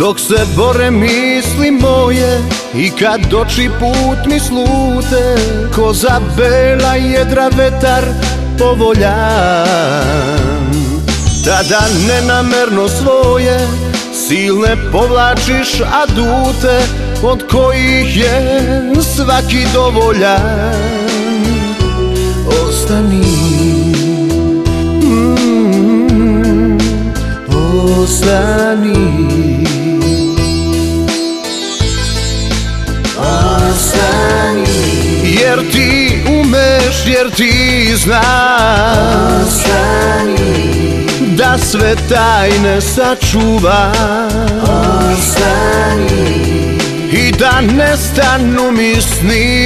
Dok se bore misli moje i kad oči put mi slute, ko za bela jedra vetar povoljan, tada nenamerno svoje silne povlačiš adute, od kojih je svaki dovoljan. Ostani, ostani, ostani, jer ti umeš, jer ti znaš, ostani, da sve tajne sačuva, ostani, i da nestanu mi sni,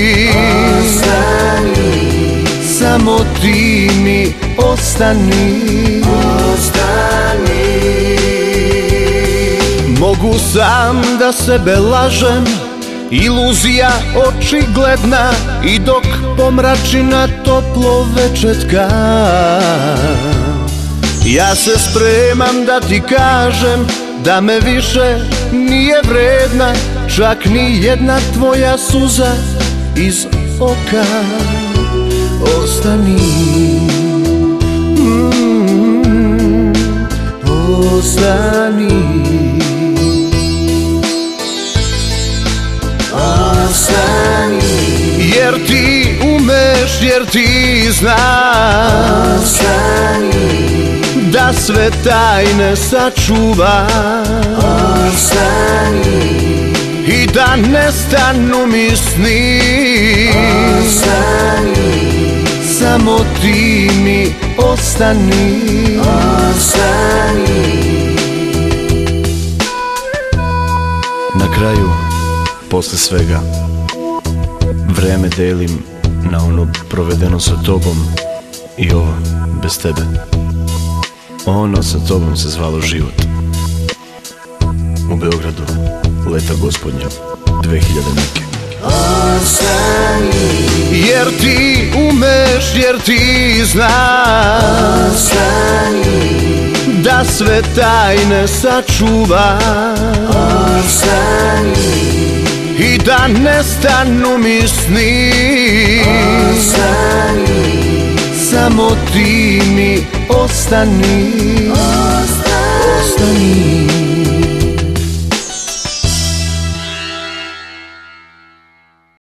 ostani, samo ti mi ostani, ostani. Mogu sam da sebe lažem, iluzija očigledna, i dok pomračina toplo večetka, ja se spremam da ti kažem da me više nije vredna čak ni jedna tvoja suza iz oka. Ostani, ostani, ostani, jer ti umeš, jer ti znaš, ostani, da sve tajne sačuva, ostani, i da nestanu mi sni, ostani, samo ti mi ostani, ostani. Na kraju, posle svega, vreme delim na ono provedeno sa tobom i ovo bez tebe. Ono sa tobom se zvalo život. U Beogradu, leta gospodnja 2000 neke. Ostani, jer ti umeš, jer ti znaš, ostani, da sve tajne sačuva, ostani, i da nestanu mi sni, ostani, samo ti mi ostani, ostani.